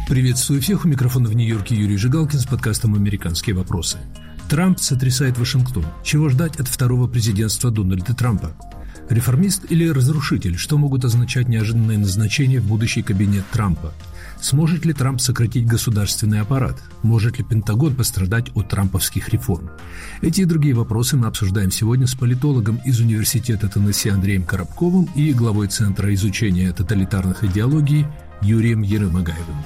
Приветствую всех, у микрофона в Нью-Йорке Юрий Жигалкин с подкастом «Американские вопросы». Трамп сотрясает Вашингтон. Чего ждать от второго президентства Дональда Трампа? Реформист или разрушитель? Что могут означать неожиданные назначения в будущий кабинет Трампа? Сможет ли Трамп сократить государственный аппарат? Может ли Пентагон пострадать от трамповских реформ? Эти и другие вопросы мы обсуждаем сегодня с политологом из Университета Теннесси Андреем Коробковым и главой Центра изучения тоталитарных идеологий Юрием Ерымагаевым.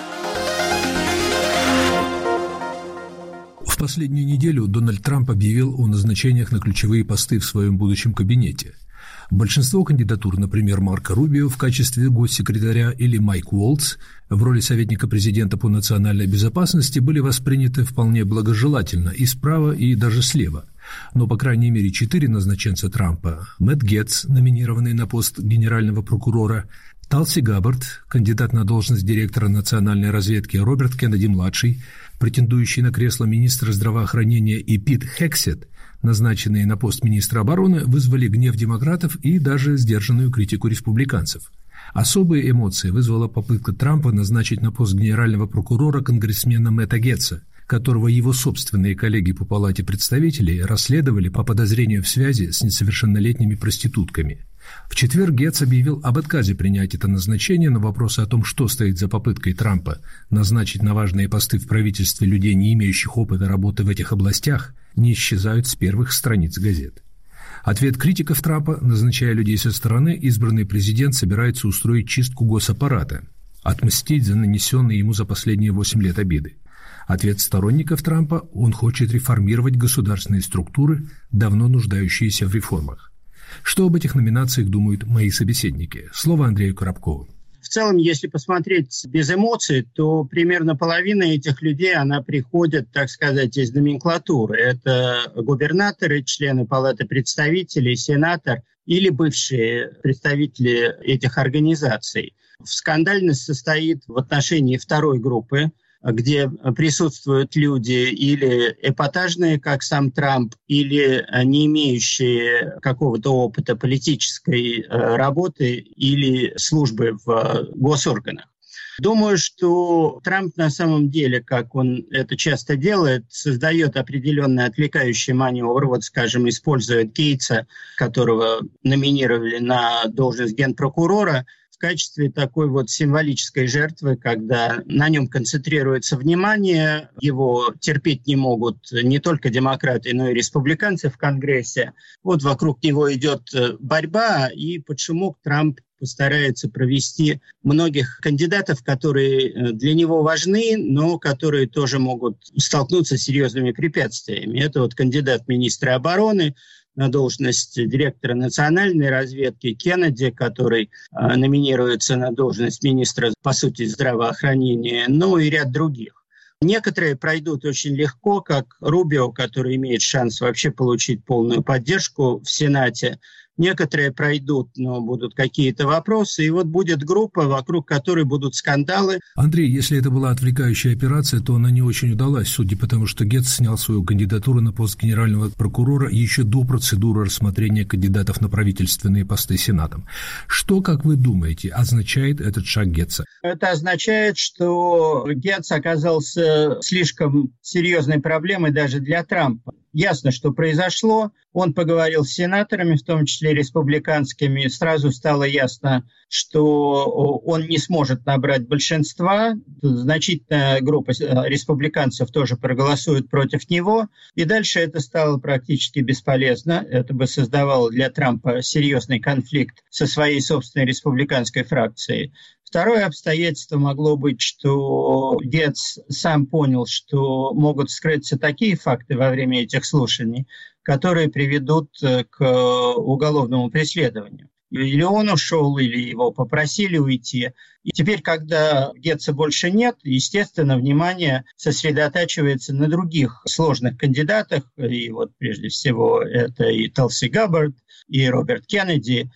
В последнюю неделю Дональд Трамп объявил о назначениях на ключевые посты в своем будущем кабинете. Большинство кандидатур, например, Марко Рубио в качестве госсекретаря или Майк Уолтс в роли советника президента по национальной безопасности, были восприняты вполне благожелательно и справа, и даже слева. Но, по крайней мере, 4 назначенца Трампа – Мэтт Гетц, номинированный на пост генерального прокурора, Талси Габбард, кандидат на должность директора национальной разведки, Роберт Кеннеди-младший, претендующий на кресло министра здравоохранения, и Пит Хексет, назначенные на пост министра обороны, вызвали гнев демократов и даже сдержанную критику республиканцев. Особые эмоции вызвала попытка Трампа назначить на пост генерального прокурора конгрессмена Мэтта Гетца, которого его собственные коллеги по Палате представителей расследовали по подозрению в связи с несовершеннолетними проститутками. В четверг Гетц объявил об отказе принять это назначение, но вопросы о том, что стоит за попыткой Трампа назначить на важные посты в правительстве людей, не имеющих опыта работы в этих областях, не исчезают с первых страниц газет. Ответ критиков Трампа: назначая людей со стороны, избранный президент собирается устроить чистку госаппарата, отмстить за нанесенные ему за последние 8 лет обиды. Ответ сторонников Трампа: он хочет реформировать государственные структуры, давно нуждающиеся в реформах. Что об этих номинациях думают мои собеседники? Слово Андрею Коробкову. В целом, если посмотреть без эмоций, то примерно половина этих людей, она приходит, так сказать, из номенклатуры. Это губернаторы, члены Палаты представителей, сенатор или бывшие представители этих организаций. Скандальность состоит в отношении второй группы, где присутствуют люди или эпатажные, как сам Трамп, или не имеющие какого-то опыта политической работы или службы в госорганах. Думаю, что Трамп на самом деле, как он это часто делает, создает определенный отвлекающий маневр. Вот, скажем, использует Гейтса, которого номинировали на должность генпрокурора, в качестве такой вот символической жертвы, когда на нем концентрируется внимание, его терпеть не могут не только демократы, но и республиканцы в Конгрессе. Вот вокруг него идет борьба, и под шумок Трамп постарается провести многих кандидатов, которые для него важны, но которые тоже могут столкнуться с серьезными препятствиями. Это вот кандидат министра обороны на должность директора национальной разведки Кеннеди, который номинируется на должность министра, по сути, здравоохранения, ну и ряд других. Некоторые пройдут очень легко, как Рубио, который имеет шанс вообще получить полную поддержку в Сенате. Некоторые пройдут, но будут какие-то вопросы. И вот будет группа, вокруг которой будут скандалы. Андрей, если это была отвлекающая операция, то она не очень удалась, судя по тому, что Гетц снял свою кандидатуру на пост генерального прокурора еще до процедуры рассмотрения кандидатов на правительственные посты Сенатом. Что, как вы думаете, означает этот шаг Гетца? Это означает, что Гетц оказался слишком серьезной проблемой даже для Трампа. Ясно, что произошло. Он поговорил с сенаторами, в том числе республиканскими. Сразу стало ясно, что он не сможет набрать большинства. Значительная группа республиканцев тоже проголосует против него. И дальше это стало практически бесполезно. Это бы создавало для Трампа серьезный конфликт со своей собственной республиканской фракцией. Второе обстоятельство могло быть, что Гетц сам понял, что могут скрыться такие факты во время этих слушаний, которые приведут к уголовному преследованию. Или он ушел, или его попросили уйти. И теперь, когда Гетца больше нет, естественно, внимание сосредотачивается на других сложных кандидатах. И вот прежде всего это и Талси Габбард, и Роберт Кеннеди,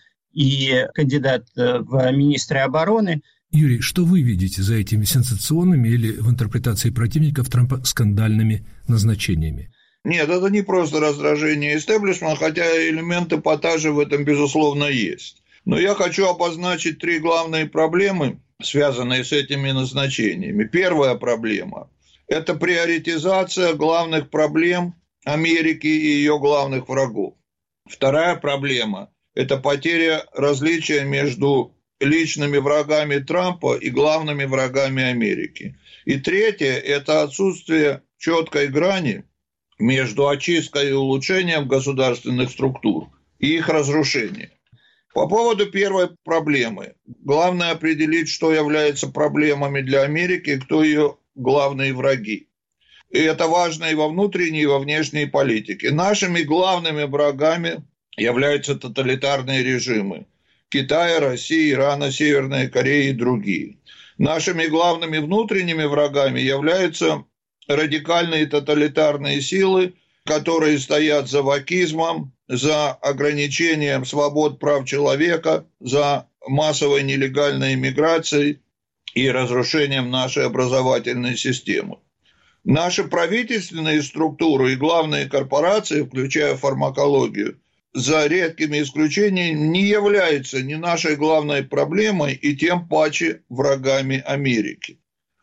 и кандидат в министры обороны. Юрий, что вы видите за этими сенсационными или в интерпретации противников Трампа скандальными назначениями? Нет, это не просто раздражение истеблишмента, хотя элемент эпатажа в этом, безусловно, есть. Но я хочу обозначить 3 главные проблемы, связанные с этими назначениями. Первая проблема – это приоритизация главных проблем Америки и ее главных врагов. Вторая проблема – это потеря различия между личными врагами Трампа и главными врагами Америки. И третье – это отсутствие четкой грани между очисткой и улучшением государственных структур и их разрушением. По поводу первой проблемы. Главное определить, что является проблемами для Америки и кто ее главные враги. И это важно и во внутренней, и во внешней политике. Нашими главными врагами являются тоталитарные режимы Китая, России, Ирана, Северной Кореи и другие. Нашими главными внутренними врагами являются радикальные тоталитарные силы, которые стоят за вакизмом, за ограничением свобод прав человека, за массовой нелегальной иммиграцией и разрушением нашей образовательной системы. Наши правительственные структуры и главные корпорации, включая фармакологию, за редкими исключениями не являются ни нашей главной проблемой и тем паче врагами Америки.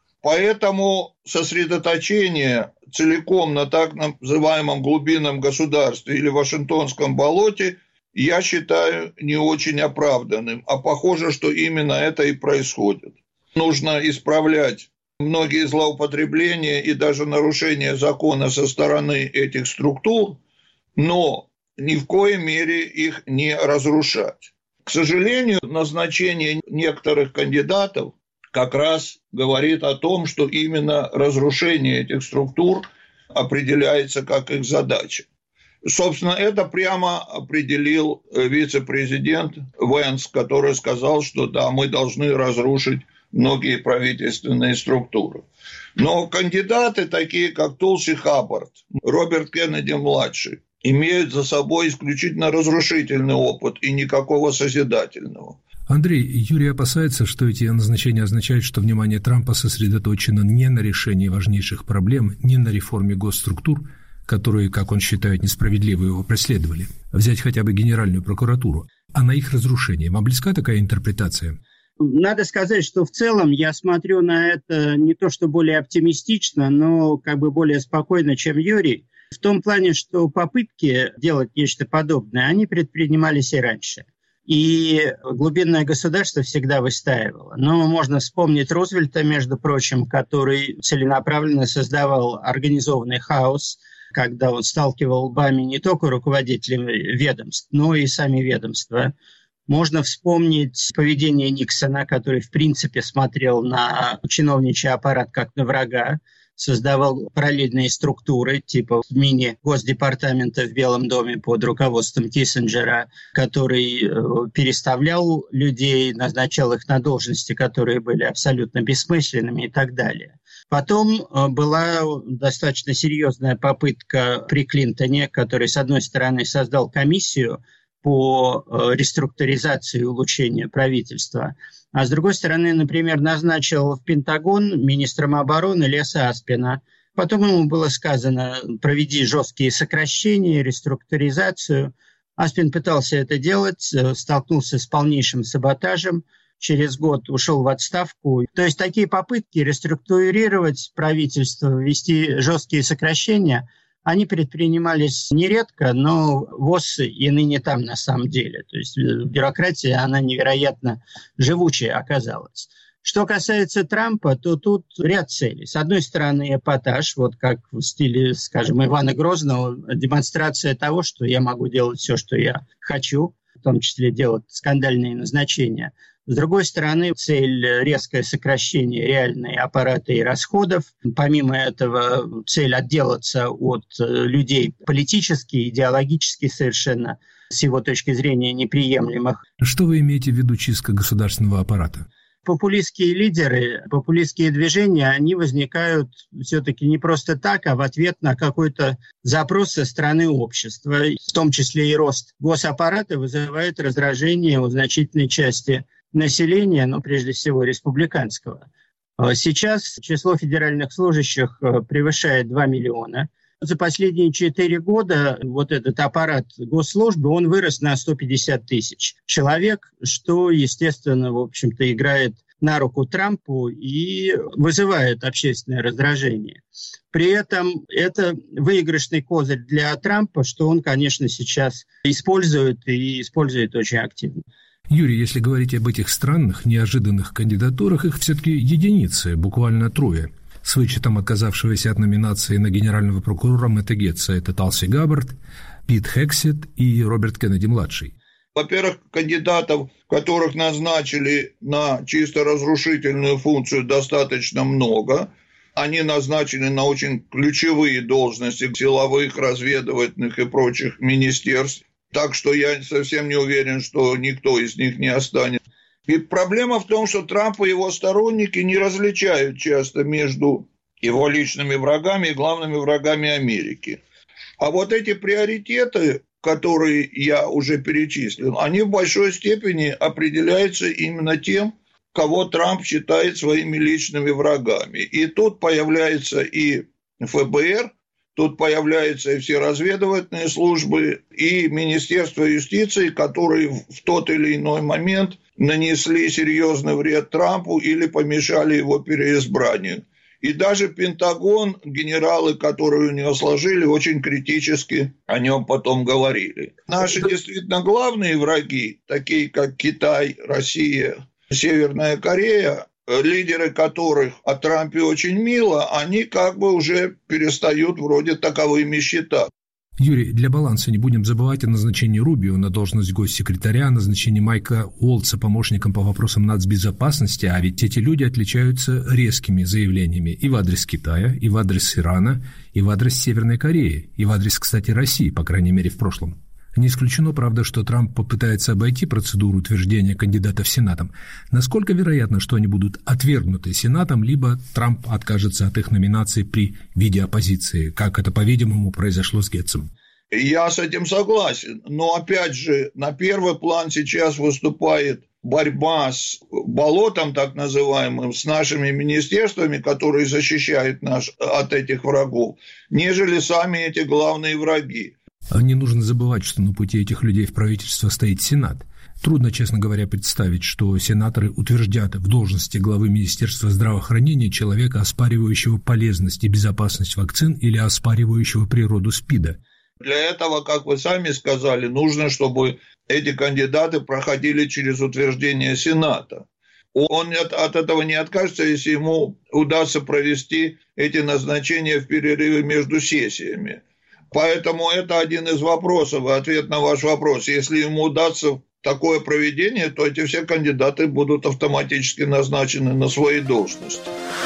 Поэтому сосредоточение целиком на так называемом глубинном государстве или Вашингтонском болоте я считаю не очень оправданным, а похоже, что именно это и происходит. Нужно исправлять многие злоупотребления и даже нарушения закона со стороны этих структур, но ни в коей мере их не разрушать. К сожалению, назначение некоторых кандидатов как раз говорит о том, что именно разрушение этих структур определяется как их задача. Собственно, это прямо определил вице-президент Венс, который сказал, что да, мы должны разрушить многие правительственные структуры. Но кандидаты, такие как Тулси Хаббард, Роберт Кеннеди-младший, имеют за собой исключительно разрушительный опыт и никакого созидательного. Андрей, Юрий опасается, что эти назначения означают, что внимание Трампа сосредоточено не на решении важнейших проблем, не на реформе госструктур, которые, как он считает, несправедливо его преследовали, взять хотя бы Генеральную прокуратуру, а на их разрушение. Вам близка такая интерпретация? Надо сказать, что в целом я смотрю на это не то что более оптимистично, но как бы более спокойно, чем Юрий. В том плане, что попытки делать нечто подобное, они предпринимались и раньше. И глубинное государство всегда выстаивало. Но можно вспомнить Рузвельта, между прочим, который целенаправленно создавал организованный хаос, когда он сталкивал лбами не только руководителей ведомств, но и сами ведомства. Можно вспомнить поведение Никсона, который, в принципе, смотрел на чиновничий аппарат как на врага, создавал параллельные структуры типа мини-госдепартамента в Белом доме под руководством Киссинджера, который переставлял людей, назначал их на должности, которые были абсолютно бессмысленными и так далее. Потом была достаточно серьезная попытка при Клинтоне, который, с одной стороны, создал комиссию по реструктуризации и улучшению правительства, а с другой стороны, например, назначил в Пентагон министром обороны Леса Аспина. Потом ему было сказано: проведи жесткие сокращения, реструктуризацию. Аспин пытался это делать, столкнулся с полнейшим саботажем, через год ушел в отставку. То есть такие попытки реструктурировать правительство, ввести жесткие сокращения, они предпринимались нередко, но ВОЗ и ныне там на самом деле. То есть бюрократия, она невероятно живучая оказалась. Что касается Трампа, то тут ряд целей. С одной стороны, эпатаж, вот как в стиле, скажем, Ивана Грозного, демонстрация того, что я могу делать все, что я хочу, в том числе делать скандальные назначения. С другой стороны, цель – резкое сокращение реальной аппарата и расходов. Помимо этого, цель – отделаться от людей политически, идеологически совершенно, с его точки зрения, неприемлемых. Что вы имеете в виду чистка государственного аппарата? Популистские лидеры, популистские движения, они возникают все-таки не просто так, а в ответ на какой-то запрос со стороны общества. В том числе и рост госаппарата вызывает раздражение у значительной части населения, но прежде всего республиканского. Сейчас число федеральных служащих превышает 2 миллиона. За последние 4 года вот этот аппарат госслужбы, он вырос на 150 тысяч человек, что, естественно, в общем-то, играет на руку Трампу и вызывает общественное раздражение. При этом это выигрышный козырь для Трампа, что он, конечно, сейчас использует и использует очень активно. Юрий, если говорить об этих странных, неожиданных кандидатурах, их все-таки единицы, буквально трое. С вычетом отказавшегося от номинации на генерального прокурора Мэтта Гетца. Это Талси Габбард, Пит Хексет и Роберт Кеннеди-младший. Во-первых, кандидатов, которых назначили на чисто разрушительную функцию, достаточно много. Они назначены на очень ключевые должности силовых, разведывательных и прочих министерств. Так что я совсем не уверен, что никто из них не останется. И проблема в том, что Трамп и его сторонники не различают часто между его личными врагами и главными врагами Америки. А вот эти приоритеты, которые я уже перечислил, они в большой степени определяются именно тем, кого Трамп считает своими личными врагами. И тут появляется и ФБР, тут появляются и все разведывательные службы, и Министерство юстиции, которые в тот или иной момент нанесли серьезный вред Трампу или помешали его переизбранию. И даже Пентагон, генералы, которые у него сложили, очень критически о нем потом говорили. Наши действительно главные враги, такие как Китай, Россия, Северная Корея, лидеры которых о Трампе очень мило, они как бы уже перестают вроде таковыми считаться. Юрий, для баланса не будем забывать о назначении Рубио на должность госсекретаря, о назначении Майка Уолтса помощником по вопросам нацбезопасности, а ведь эти люди отличаются резкими заявлениями и в адрес Китая, и в адрес Ирана, и в адрес Северной Кореи, и в адрес, кстати, России, по крайней мере, в прошлом. Не исключено, правда, что Трамп попытается обойти процедуру утверждения кандидатов Сенатом. Насколько вероятно, что они будут отвергнуты Сенатом, либо Трамп откажется от их номинации при виде оппозиции, как это, по-видимому, произошло с Гетцем? Я с этим согласен. Но, опять же, на первый план сейчас выступает борьба с болотом, так называемым, с нашими министерствами, которые защищают нас от этих врагов, нежели сами эти главные враги. Не нужно забывать, что на пути этих людей в правительство стоит Сенат. Трудно, честно говоря, представить, что сенаторы утверждят в должности главы Министерства здравоохранения человека, оспаривающего полезность и безопасность вакцин или оспаривающего природу СПИДа. Для этого, как вы сами сказали, нужно, чтобы эти кандидаты проходили через утверждение Сената. Он от этого не откажется, если ему удастся провести эти назначения в перерыве между сессиями. Поэтому это один из вопросов, и ответ на ваш вопрос. Если ему удастся такое проведение, то эти все кандидаты будут автоматически назначены на свои должности.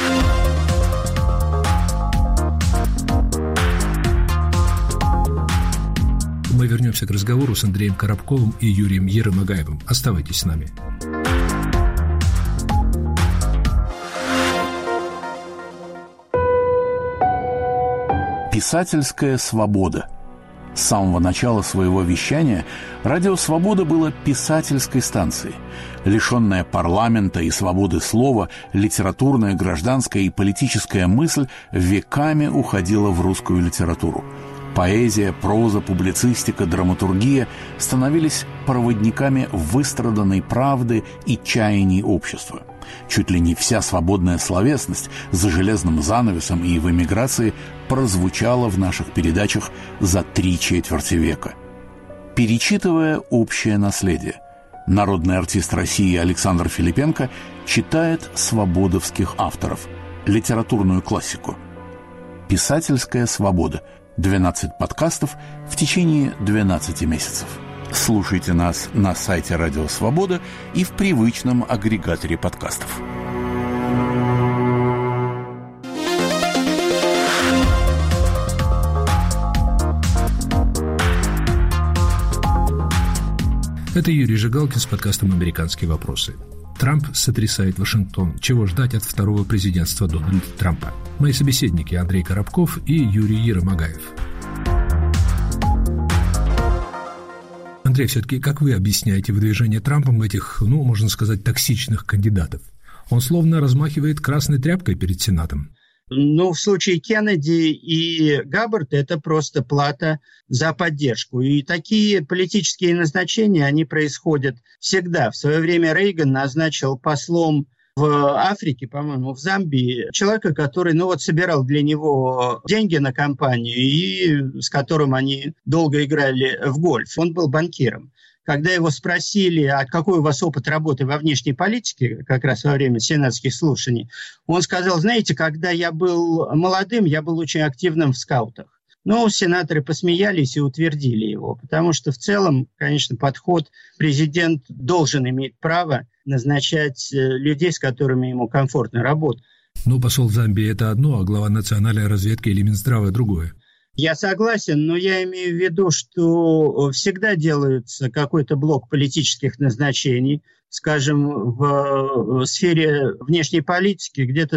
Мы вернемся к разговору с Андреем Коробковым и Юрием Ермагаевым. Оставайтесь с нами. Писательская свобода. С самого начала своего вещания радио «Свобода» было писательской станцией. Лишенная парламента и свободы слова, литературная, гражданская и политическая мысль веками уходила в русскую литературу. Поэзия, проза, публицистика, драматургия становились проводниками выстраданной правды и чаяний общества. Чуть ли не вся свободная словесность за железным занавесом и в эмиграции прозвучала в наших передачах за 3/4 века. Перечитывая общее наследие, народный артист России Александр Филипенко читает свободовских авторов, литературную классику. «Писательская свобода». 12 подкастов в течение 12 месяцев. Слушайте нас на сайте Радио Свобода и в привычном агрегаторе подкастов. Это Юрий Жигалкин с подкастом «Американские вопросы». Трамп сотрясает Вашингтон. Чего ждать от второго президентства Дональда Трампа? Мои собеседники Андрей Коробков и Юрий Ермагаев. Андрей, все-таки как вы объясняете выдвижение Трампом этих, можно сказать, токсичных кандидатов? Он словно размахивает красной тряпкой перед Сенатом. В случае Кеннеди и Габбард это просто плата за поддержку. И такие политические назначения, они происходят всегда. В свое время Рейган назначил послом в Африке, по-моему, в Замбии, человека, который, собирал для него деньги на компанию и с которым они долго играли в гольф. Он был банкиром. Когда его спросили, а какой у вас опыт работы во внешней политике, как раз во время сенатских слушаний, он сказал, знаете, когда я был молодым, я был очень активным в скаутах. Сенаторы посмеялись и утвердили его, потому что в целом, конечно, подход президент должен иметь право назначать людей, с которыми ему комфортно работать. Посол Замбии – это одно, а глава национальной разведки или Минздрава – другое. Я согласен, но я имею в виду, что всегда делается какой-то блок политических назначений. Скажем, в сфере внешней политики где-то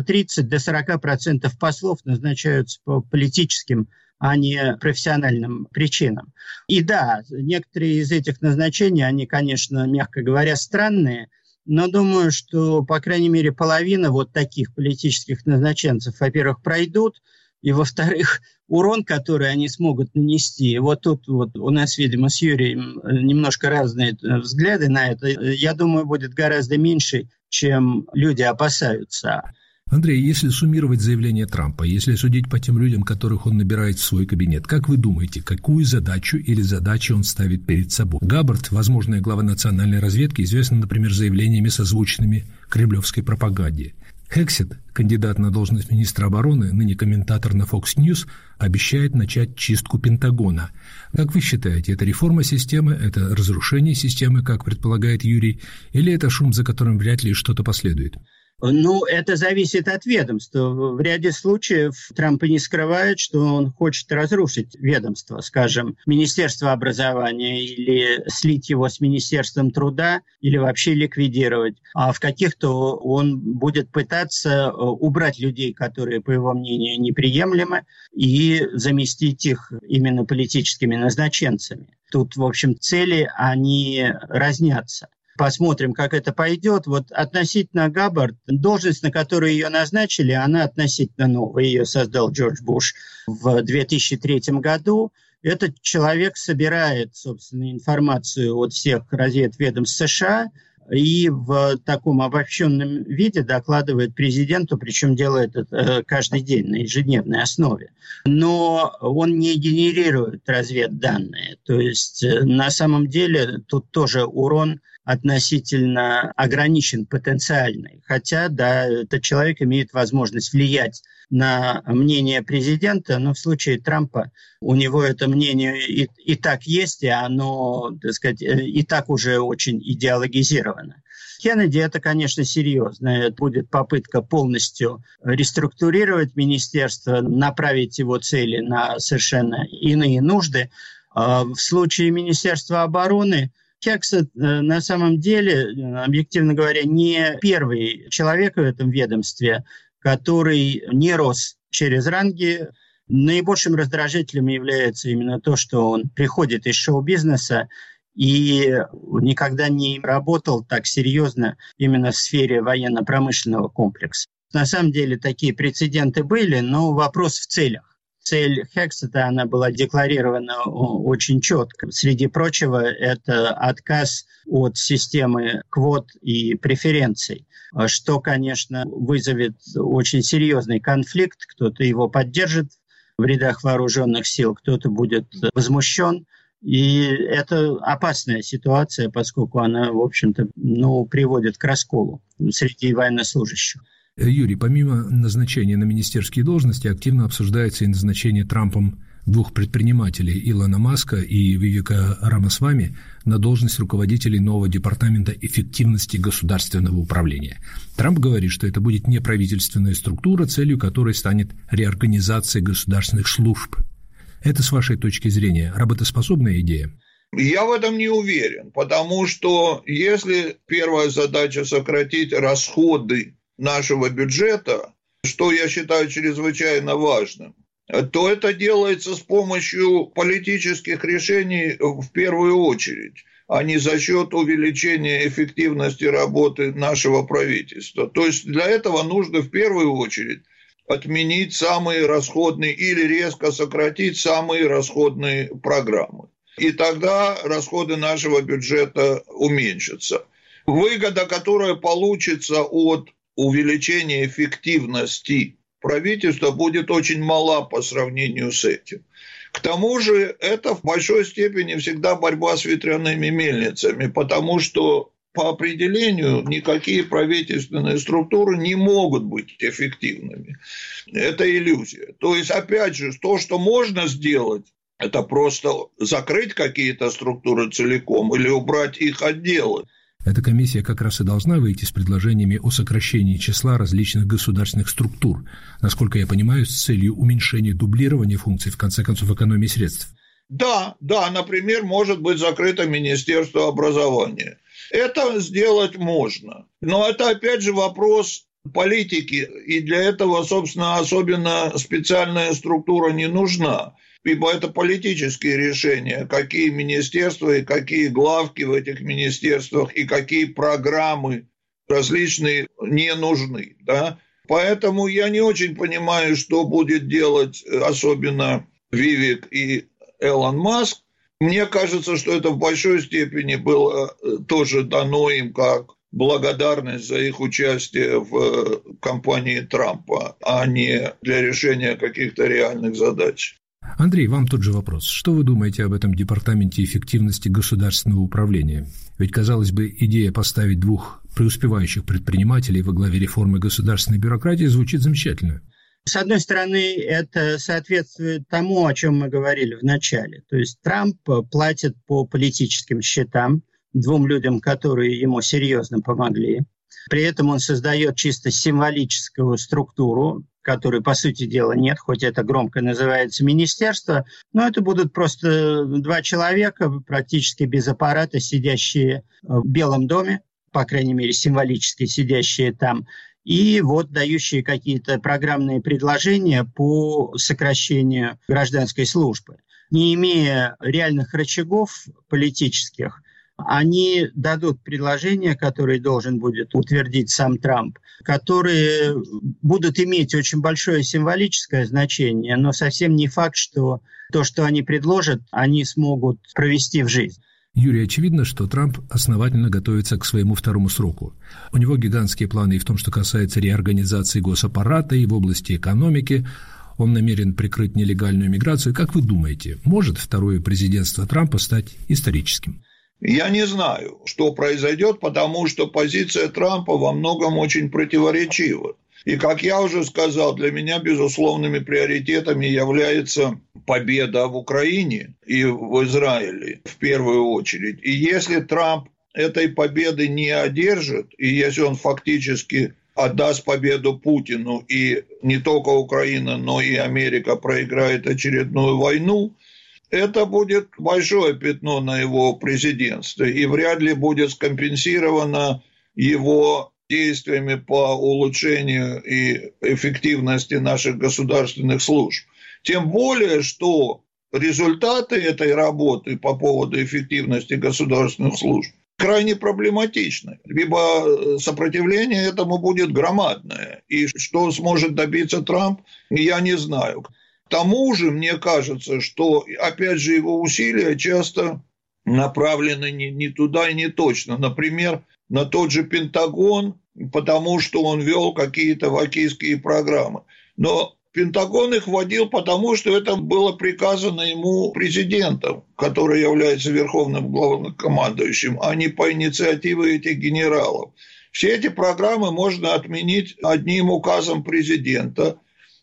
30-40% послов назначаются по политическим, а не профессиональным причинам. И да, некоторые из этих назначений, они, конечно, мягко говоря, странные, но думаю, что, по крайней мере, половина вот таких политических назначенцев, во-первых, пройдут, и, во-вторых, урон, который они смогут нанести, вот тут вот у нас, видимо, с Юрием немножко разные взгляды на это, я думаю, будет гораздо меньше, чем люди опасаются. Андрей, если суммировать заявление Трампа, если судить по тем людям, которых он набирает в свой кабинет, как вы думаете, какую задачу или задачи он ставит перед собой? Габбард, возможная глава национальной разведки, известна, например, заявлениями, созвучными кремлевской пропаганде. Хексет, кандидат на должность министра обороны, ныне комментатор на Fox News, обещает начать чистку Пентагона. Как вы считаете, это реформа системы, это разрушение системы, как предполагает Юрий, или это шум, за которым вряд ли что-то последует? Это зависит от ведомства. В ряде случаев Трамп не скрывает, что он хочет разрушить ведомство, скажем, Министерство образования, или слить его с Министерством труда, или вообще ликвидировать. А в каких-то он будет пытаться убрать людей, которые, по его мнению, неприемлемы, и заместить их именно политическими назначенцами. Тут, в общем, цели, они разнятся. Посмотрим, как это пойдет. Вот относительно Габбард, должность, на которую ее назначили, она относительно новая. Ее создал Джордж Буш в 2003 году. Этот человек собирает, собственно, информацию от всех разведведомств США и в таком обобщенном виде докладывает президенту, причем делает это каждый день на ежедневной основе. Но он не генерирует разведданные. То есть на самом деле тут тоже урон относительно ограничен потенциальный. Хотя, да, этот человек имеет возможность влиять на мнение президента, но в случае Трампа у него это мнение и так есть, и оно, так сказать, и так уже очень идеологизировано. Кеннеди это, конечно, серьезно. Это будет попытка полностью реструктурировать министерство, направить его цели на совершенно иные нужды. В случае Министерства обороны Хексет на самом деле, объективно говоря, не первый человек в этом ведомстве, который не рос через ранги. Наибольшим раздражителем является именно то, что он приходит из шоу-бизнеса и никогда не работал так серьезно именно в сфере военно-промышленного комплекса. На самом деле такие прецеденты были, но вопрос в целях. Цель Хексета, она была декларирована очень четко. Среди прочего, это отказ от системы квот и преференций, что, конечно, вызовет очень серьезный конфликт. Кто-то его поддержит в рядах вооруженных сил, кто-то будет возмущен. И это опасная ситуация, поскольку она, в общем-то, приводит к расколу среди военнослужащих. Юрий, помимо назначения на министерские должности, активно обсуждается и назначение Трампом двух предпринимателей Илона Маска и Вивека Рамасвами на должность руководителей нового департамента эффективности государственного управления. Трамп говорит, что это будет неправительственная структура, целью которой станет реорганизация государственных служб. Это, с вашей точки зрения, работоспособная идея? Я в этом не уверен, потому что если первая задача сократить расходы нашего бюджета, что я считаю чрезвычайно важным, то это делается с помощью политических решений в первую очередь, а не за счет увеличения эффективности работы нашего правительства. То есть для этого нужно в первую очередь отменить самые расходные или резко сократить самые расходные программы. И тогда расходы нашего бюджета уменьшатся. Выгода, которая получится от увеличения эффективности правительства будет очень мала по сравнению с этим. К тому же это в большой степени всегда борьба с ветряными мельницами, потому что по определению никакие правительственные структуры не могут быть эффективными. Это иллюзия. То есть, опять же, то, что можно сделать, это просто закрыть какие-то структуры целиком или убрать их отделы. Эта комиссия как раз и должна выйти с предложениями о сокращении числа различных государственных структур, насколько я понимаю, с целью уменьшения дублирования функций, в конце концов, экономии средств. Да, например, может быть закрыто Министерство образования. Это сделать можно. Но это, опять же, вопрос политики, и для этого, собственно, особенно специальная структура не нужна. Ибо это политические решения, какие министерства и какие главки в этих министерствах и какие программы различные не нужны. Да? Поэтому я не очень понимаю, что будет делать особенно Вивек и Элон Маск. Мне кажется, что это в большой степени было тоже дано им как благодарность за их участие в кампании Трампа, а не для решения каких-то реальных задач. Андрей, вам тот же вопрос. Что вы думаете об этом департаменте эффективности государственного управления? Ведь, казалось бы, идея поставить двух преуспевающих предпринимателей во главе реформы государственной бюрократии звучит замечательно. С одной стороны, это соответствует тому, о чем мы говорили в начале. То есть Трамп платит по политическим счетам двум людям, которые ему серьезно помогли. При этом он создает чисто символическую структуру, которой, по сути дела, нет, хоть это громко называется министерство, но это будут просто два человека, практически без аппарата, сидящие в Белом доме, по крайней мере, символически сидящие там, и вот дающие какие-то программные предложения по сокращению гражданской службы. Не имея реальных рычагов политических, они дадут предложения, которые должен будет утвердить сам Трамп, которые будут иметь очень большое символическое значение, но совсем не факт, что то, что они предложат, они смогут провести в жизнь. Юрий, очевидно, что Трамп основательно готовится к своему второму сроку. У него гигантские планы и в том, что касается реорганизации госаппарата, и в области экономики. Он намерен прикрыть нелегальную миграцию. Как вы думаете, может второе президентство Трампа стать историческим? Я не знаю, что произойдет, потому что позиция Трампа во многом очень противоречива. И, как я уже сказал, для меня безусловными приоритетами является победа в Украине и в Израиле в первую очередь. И если Трамп этой победы не одержит, и если он фактически отдаст победу Путину, и не только Украина, но и Америка проиграет очередную войну, это будет большое пятно на его президентстве, и вряд ли будет скомпенсировано его действиями по улучшению и эффективности наших государственных служб. Тем более, что результаты этой работы по поводу эффективности государственных служб крайне проблематичны, либо сопротивление этому будет громадное. И что сможет добиться Трамп, я не знаю. К тому же, мне кажется, что, опять же, его усилия часто направлены не туда и не точно. Например, на тот же Пентагон, потому что он вел какие-то вакийские программы. Но Пентагон их вводил, потому что это было приказано ему президентом, который является верховным главнокомандующим, а не по инициативе этих генералов. Все эти программы можно отменить одним указом президента,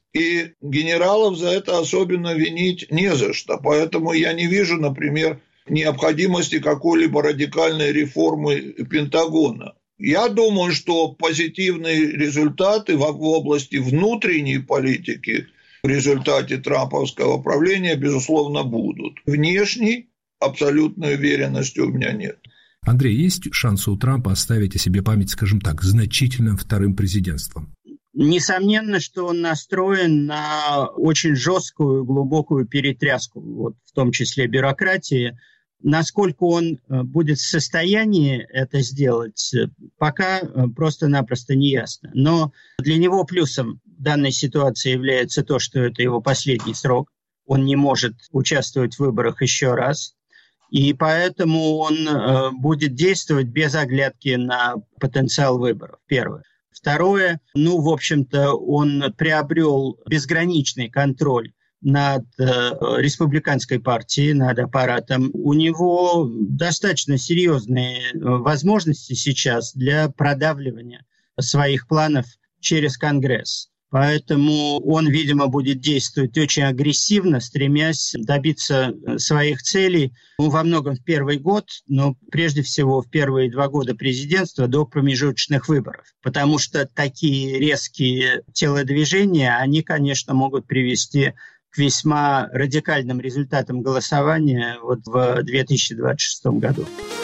и генералов за это особенно винить не за что. Поэтому я не вижу, например, необходимости какой-либо радикальной реформы Пентагона. Я думаю, что позитивные результаты в области внутренней политики в результате трамповского правления, безусловно, будут. Внешней абсолютной уверенности у меня нет. Андрей, есть шансы у Трампа оставить о себе память, скажем так, значительным вторым президентством? Несомненно, что он настроен на очень жесткую, глубокую перетряску, вот, в том числе бюрократии. Насколько он будет в состоянии это сделать, пока просто-напросто не ясно. Но для него плюсом в данной ситуации является то, что это его последний срок. Он не может участвовать в выборах еще раз. И поэтому он будет действовать без оглядки на потенциал выборов. Первое. Второе, в общем-то, он приобрел безграничный контроль над республиканской партией, над аппаратом. У него достаточно серьезные возможности сейчас для продавливания своих планов через Конгресс. Поэтому он, видимо, будет действовать очень агрессивно, стремясь добиться своих целей, во многом в первый год, но прежде всего в первые 2 года президентства до промежуточных выборов. Потому что такие резкие телодвижения, они, конечно, могут привести к весьма радикальным результатам голосования в 2026 году.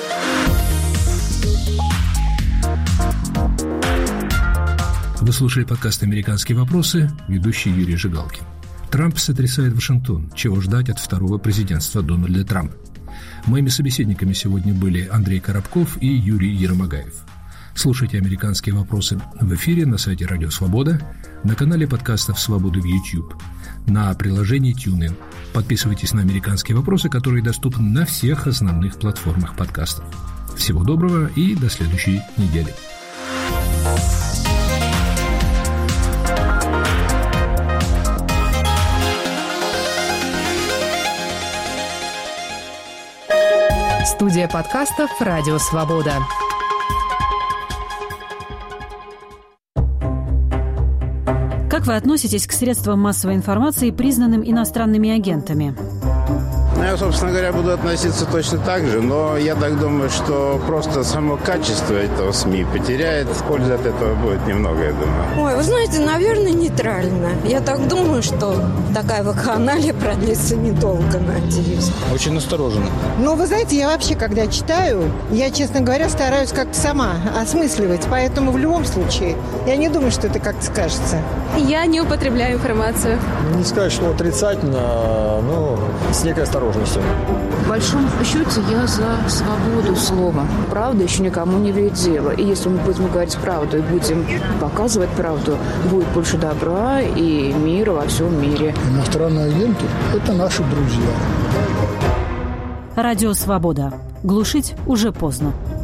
Вы слушали подкаст «Американские вопросы», ведущий Юрий Жигалкин. Трамп сотрясает Вашингтон. Чего ждать от второго президентства Дональда Трампа? Моими собеседниками сегодня были Андрей Коробков и Юрий Ермогаев. Слушайте «Американские вопросы» в эфире на сайте Радио Свобода, на канале подкастов «Свободы» в YouTube, на приложении TuneIn. Подписывайтесь на «Американские вопросы», которые доступны на всех основных платформах подкастов. Всего доброго и до следующей недели. Студия подкастов «Радио Свобода». Как вы относитесь к средствам массовой информации, признанным иностранными агентами? Я, собственно говоря, буду относиться точно так же, но я так думаю, что просто само качество этого СМИ потеряет. Пользы от этого будет немного, я думаю. Ой, вы знаете, наверное, нейтрально. Я так думаю, что такая вакханалия продлится недолго, надеюсь. Очень настороженно. Вы знаете, я вообще, когда читаю, я, честно говоря, стараюсь как-то сама осмысливать. Поэтому в любом случае, я не думаю, что это как-то скажется. Я не употребляю информацию. Не сказать, что отрицательно, но с некой осторожностью. В большом счете я за свободу слова. Правда еще никому не вредила. И если мы будем говорить правду и будем показывать правду, будет больше добра и мира во всем мире. Иностранные агенты – это наши друзья. Радио «Свобода». Глушить уже поздно.